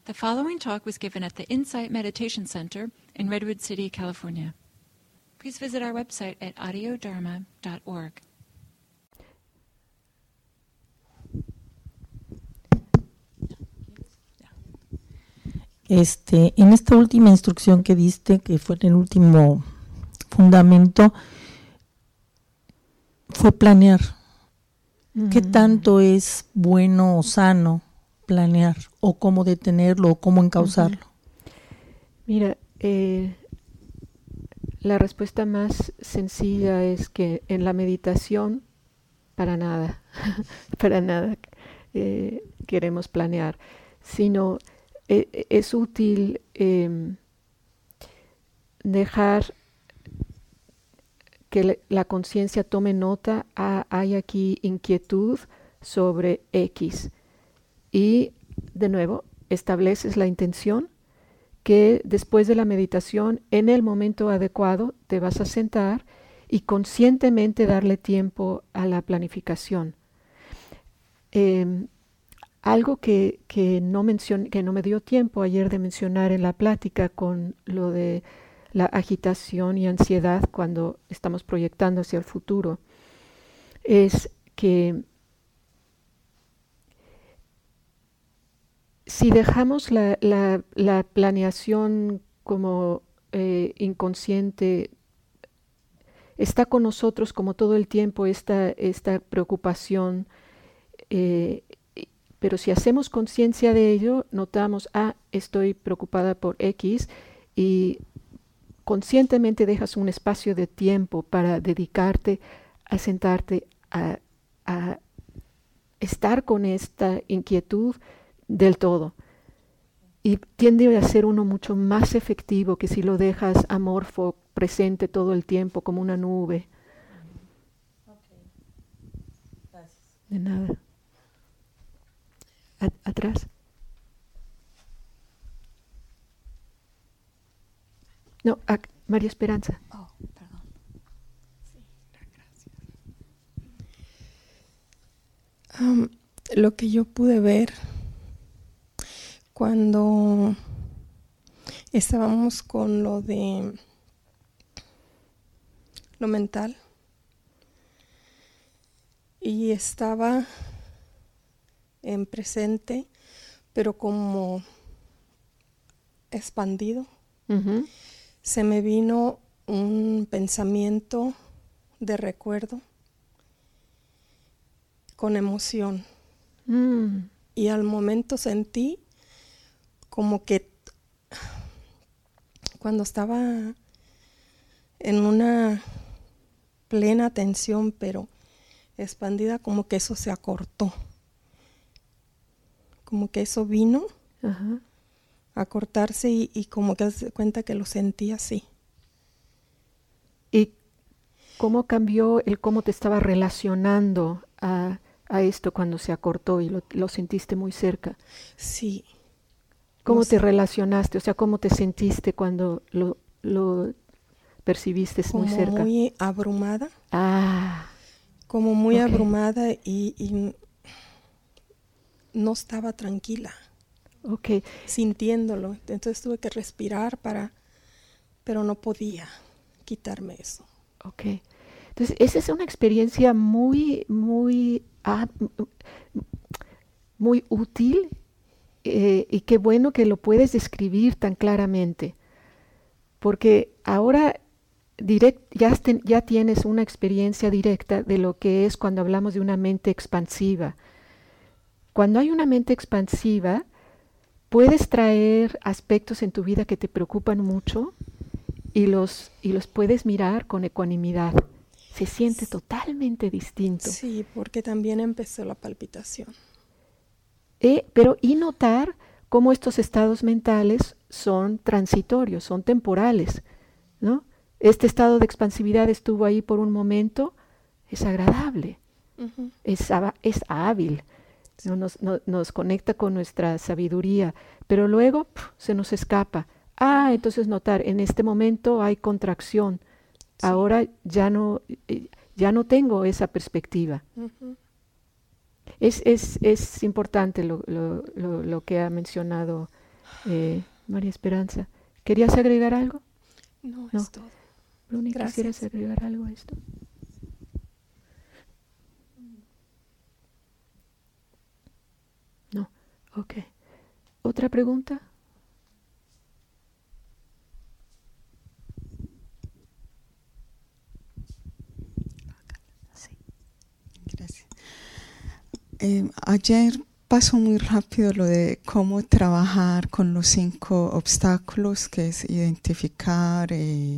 The following talk was given at the Insight Meditation Center in Redwood City, California. Please visit our website at audiodharma.org. En esta última instrucción que diste, que fue en el último fundamento, fue planear. ¿Qué tanto es bueno o sano planear? ¿O cómo detenerlo? ¿O cómo encauzarlo? Mira, la respuesta más sencilla es que en la meditación, para nada, para nada queremos planear, sino es útil dejar que la conciencia tome nota. Hay aquí inquietud sobre X. Y, de nuevo, estableces la intención que después de la meditación, en el momento adecuado, te vas a sentar y conscientemente darle tiempo a la planificación. Algo que no me dio tiempo ayer de mencionar en la plática con lo de la agitación y ansiedad cuando estamos proyectando hacia el futuro, es que si dejamos la planeación como inconsciente, está con nosotros como todo el tiempo esta preocupación, pero si hacemos conciencia de ello, notamos, estoy preocupada por X, y conscientemente dejas un espacio de tiempo para dedicarte a sentarte a estar con esta inquietud del todo. Y tiende a ser uno mucho más efectivo que si lo dejas amorfo, presente todo el tiempo como una nube. Okay. Gracias. De nada. Atrás. No, María Esperanza. Oh, perdón. Sí, gracias. Lo que yo pude ver cuando estábamos con lo de lo mental y estaba en presente, pero como expandido. Uh-huh. Se me vino un pensamiento de recuerdo con emoción. Y al momento sentí como que cuando estaba en una plena atención, pero expandida, como que eso se acortó. Como que eso vino Uh-huh. a cortarse y como que se cuenta que lo sentí así. ¿Y cómo cambió cómo te estaba relacionando a esto cuando se acortó y lo sentiste muy cerca? Sí. ¿Cómo No te sé. relacionaste? O sea, ¿cómo te sentiste cuando lo percibiste muy cerca? Como muy abrumada. Como muy Okay. abrumada y no estaba tranquila. Okay. Sintiéndolo. Entonces tuve que respirar pero no podía quitarme eso. Okay. Entonces, esa es una experiencia muy, muy, muy útil, y qué bueno que lo puedes describir tan claramente, porque ahora ya tienes una experiencia directa de lo que es cuando hablamos de una mente expansiva. Cuando hay una mente expansiva, puedes traer aspectos en tu vida que te preocupan mucho y los puedes mirar con ecuanimidad. Se siente totalmente distinto. Sí, porque también empezó la palpitación. Pero notar cómo estos estados mentales son transitorios, son temporales, ¿no? Este estado de expansividad estuvo ahí por un momento, es agradable, Uh-huh. es hábil, ¿no? Nos conecta con nuestra sabiduría, pero luego se nos escapa. Entonces notar, en este momento hay contracción, sí. Ahora ya no tengo esa perspectiva. Uh-huh. Es importante lo que ha mencionado María Esperanza. ¿Querías agregar algo? No, No. es todo. Bruni, Gracias. ¿quisieras agregar algo a esto? No. Ok. ¿Otra pregunta? Sí, gracias. Ayer pasó muy rápido lo de cómo trabajar con los 5 obstáculos, que es identificar,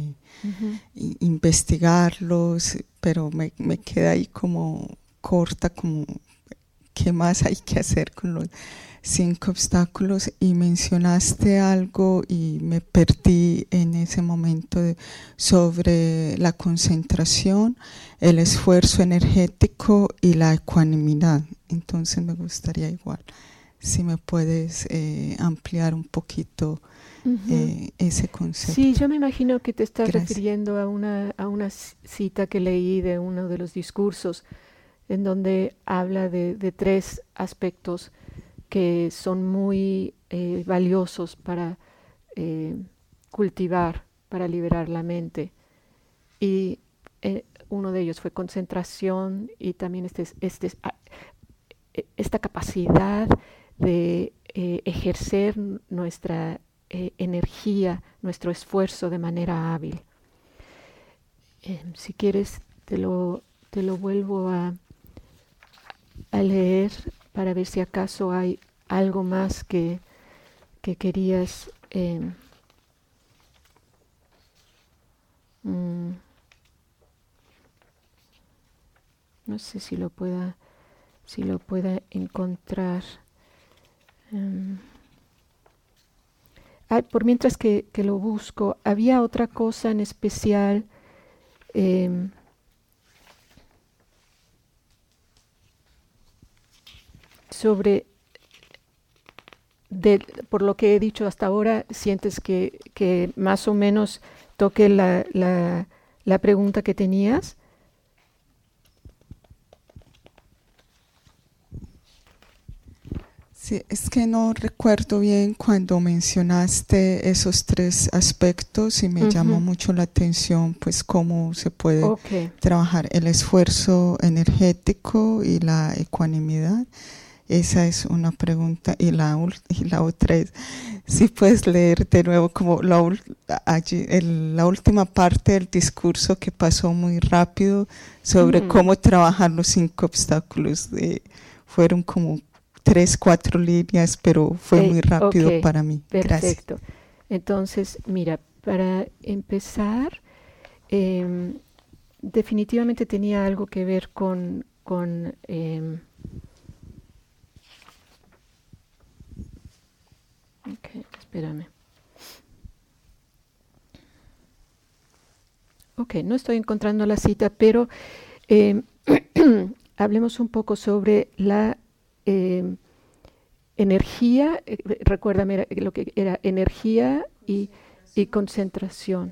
investigarlos, pero me queda ahí como corta, como qué más hay que hacer con los 5 obstáculos. Y mencionaste algo y me perdí en ese momento sobre la concentración, el esfuerzo energético y la ecuanimidad. Entonces me gustaría igual si me puedes ampliar un poquito ese concepto. Sí, yo me imagino que te estás Gracias. refiriendo a una cita que leí de uno de los discursos en donde habla de 3 aspectos que son muy valiosos para cultivar, para liberar la mente. Y uno de ellos fue concentración y también esta capacidad de ejercer nuestra energía, nuestro esfuerzo de manera hábil. Si quieres, te lo vuelvo a leer para ver si acaso hay algo más que querías no sé si lo pueda encontrar. Por mientras que lo busco, había otra cosa en especial sobre, por lo que he dicho hasta ahora, sientes que más o menos toque la pregunta que tenías. Sí, es que no recuerdo bien cuando mencionaste esos 3 aspectos y me llamó mucho la atención pues cómo se puede trabajar el esfuerzo energético y la ecuanimidad. Esa es una pregunta. Y la otra es, si puedes leer de nuevo como la última parte del discurso que pasó muy rápido sobre cómo trabajar los 5 obstáculos. Fueron como 3, 4 líneas, pero fue muy rápido para mí. Perfecto. Gracias. Entonces, mira, para empezar, definitivamente tenía algo que ver con espérame. No estoy encontrando la cita, pero hablemos un poco sobre la energía. Recuérdame lo que era energía y concentración.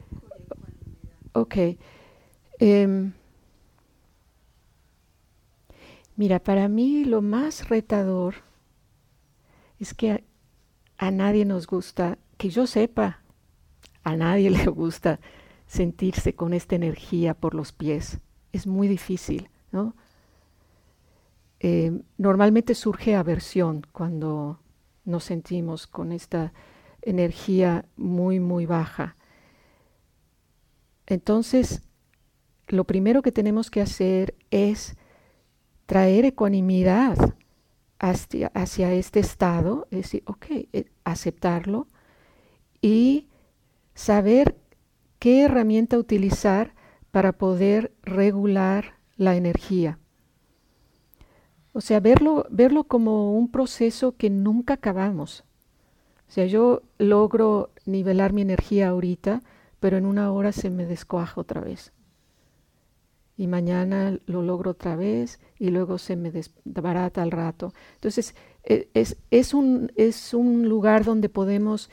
Mira, para mí lo más retador es que a nadie nos gusta, que yo sepa, a nadie le gusta sentirse con esta energía por los pies. Es muy difícil, ¿no? Normalmente surge aversión cuando nos sentimos con esta energía muy, muy baja. Entonces, lo primero que tenemos que hacer es traer ecuanimidad hacia este estado, es decir, aceptarlo y saber qué herramienta utilizar para poder regular la energía. O sea, verlo como un proceso que nunca acabamos. O sea, yo logro nivelar mi energía ahorita, pero en 1 hora se me descuaja otra vez. Y mañana lo logro otra vez y luego se me desbarata al rato. Entonces, es un lugar donde podemos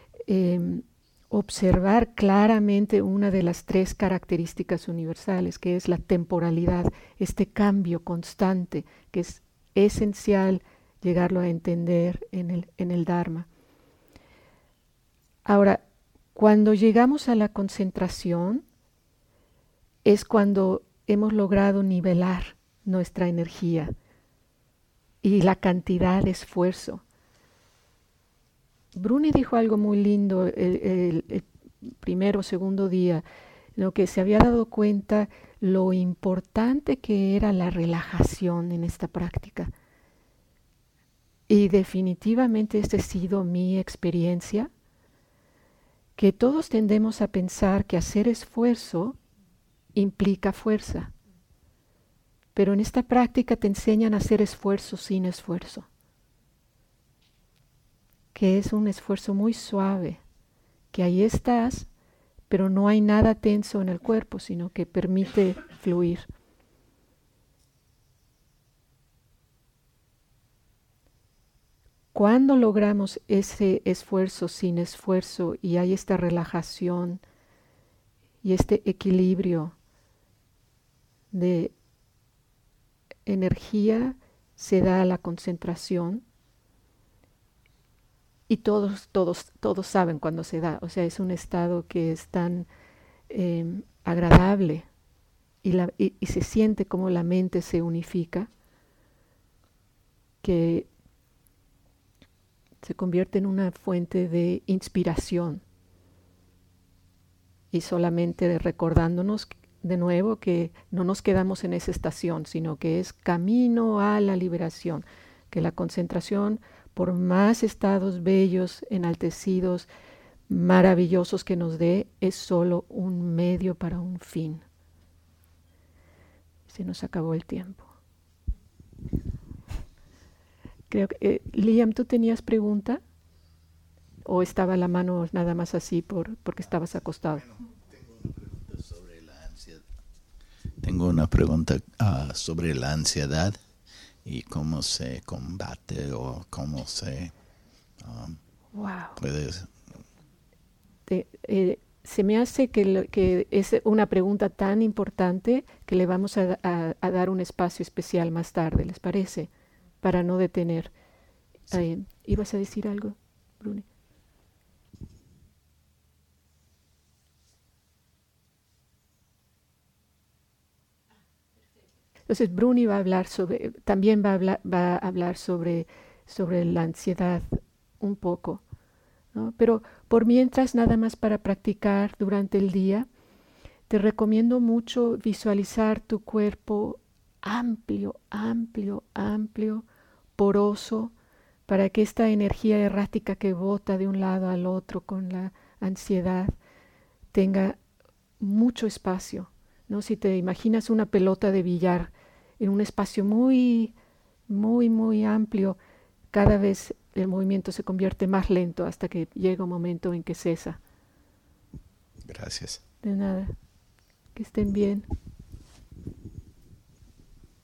observar claramente una de las 3 características universales, que es la temporalidad, este cambio constante, que es esencial llegarlo a entender en el Dharma. Ahora, cuando llegamos a la concentración, es cuando hemos logrado nivelar nuestra energía y la cantidad de esfuerzo. Bruni dijo algo muy lindo el primero o segundo día, lo que se había dado cuenta lo importante que era la relajación en esta práctica. Y definitivamente esta ha sido mi experiencia, que todos tendemos a pensar que hacer esfuerzo implica fuerza. Pero en esta práctica te enseñan a hacer esfuerzo sin esfuerzo, que es un esfuerzo muy suave, que ahí estás, pero no hay nada tenso en el cuerpo, sino que permite fluir. Cuando logramos ese esfuerzo sin esfuerzo y hay esta relajación y este equilibrio de energía, se da la concentración y todos saben cuando se da. O sea, es un estado que es tan agradable y se siente como la mente se unifica, que se convierte en una fuente de inspiración. Y solamente recordándonos de nuevo que no nos quedamos en esa estación, sino que es camino a la liberación, que la concentración, por más estados bellos, enaltecidos, maravillosos que nos dé, es solo un medio para un fin. Se nos acabó el tiempo. Creo que, Liam, ¿tú tenías pregunta? ¿O estaba la mano nada más así porque estabas acostado? Tengo una pregunta sobre la ansiedad y cómo se combate o cómo se puede... Se me hace que es una pregunta tan importante que le vamos a dar un espacio especial más tarde, ¿les parece? Para no detener. Sí. ¿Ibas a decir algo, Bruni? Entonces Bruni también va a hablar sobre la ansiedad un poco, ¿no? Pero por mientras, nada más para practicar durante el día, te recomiendo mucho visualizar tu cuerpo amplio, amplio, amplio, poroso, para que esta energía errática que bota de un lado al otro con la ansiedad tenga mucho espacio, ¿no? Si te imaginas una pelota de billar en un espacio muy, muy, muy amplio, cada vez el movimiento se convierte más lento hasta que llega un momento en que cesa. Gracias. De nada. Que estén bien.